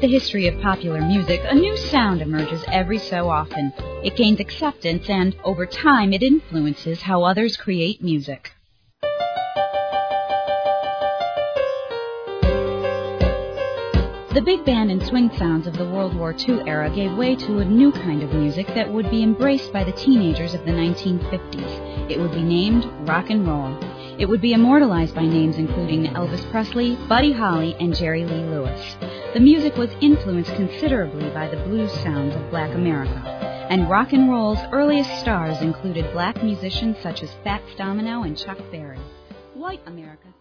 the history of popular music, a new sound emerges every so often. It gains acceptance, and over time it influences how others create music. The big band and swing sounds of the World War II era gave way to a new kind of music that would be embraced by the teenagers of the 1950s. It would be named rock and roll. It would be immortalized by names including Elvis Presley, Buddy Holly, and Jerry Lee Lewis. The music was influenced considerably by the blues sounds of Black America, and rock and roll's earliest stars included black musicians such as Fats Domino and Chuck Berry. White America